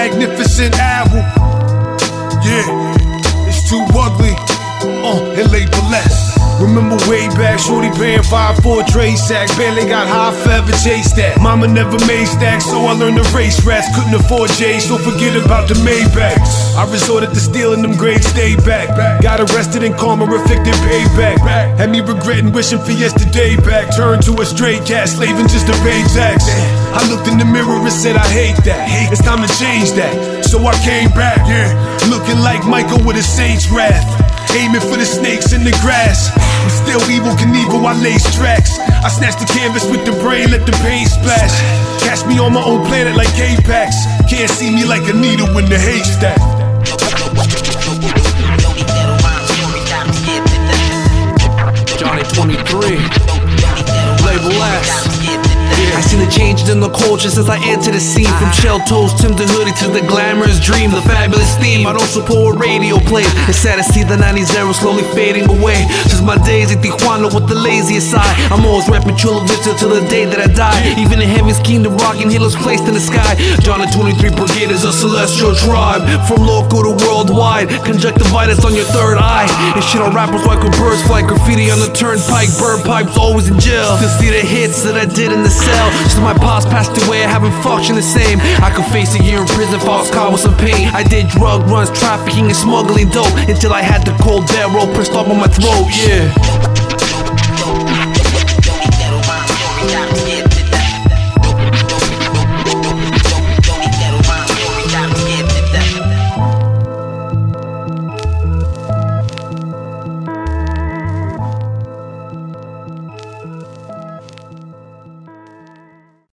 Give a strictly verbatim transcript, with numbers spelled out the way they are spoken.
magnificent album. Yeah, it's too ugly. Uh, and label less. Remember way back, shorty paying five for a tray sack. Barely got high, forever chased that. Mama never made stacks, so I learned to race rats. Couldn't afford J's, so forget about the Maybachs. I resorted to stealing them grades, stay back. Got arrested and karma reflected payback. Had me regretting, wishing for yesterday back. Turned to a stray cat, slaving just to pay tax. I looked in the mirror and said I hate that. It's time to change that, so I came back. Yeah, looking like Michael with a saint's wrath, aiming for the snakes in the grass. I'm still evil Knievel, I lace tracks. I snatch the canvas with the brain, let the paint splash. Catch me on my own planet like Apex. Can't see me like a needle in the haystack. Johnny twenty-three, label S. I seen the changes in the culture since I entered the scene. From shell toes, Tim the hoodie to the glamorous dream, the fabulous theme. I don't support radio plays. It's sad to see the nineties era slowly fading away. Since my days in Tijuana with the laziest side, I'm always rapping Chula Vista till the day that I die. Even in heaven's kingdom, rocking halos placed in the sky. Johnny twenty-three Brigade is a celestial tribe. From local to worldwide, conjunctivitis on your third eye. And shit on rappers like a birds fly, graffiti on the turnpike, bird pipes always in jail. Still see the hits that I did in the cell. Since my pops passed away, I haven't functioned the same. I could face a year in prison, false caught with some pain. I did drug runs, trafficking and smuggling dope, until I had the cold barrel pressed up on my throat, yeah.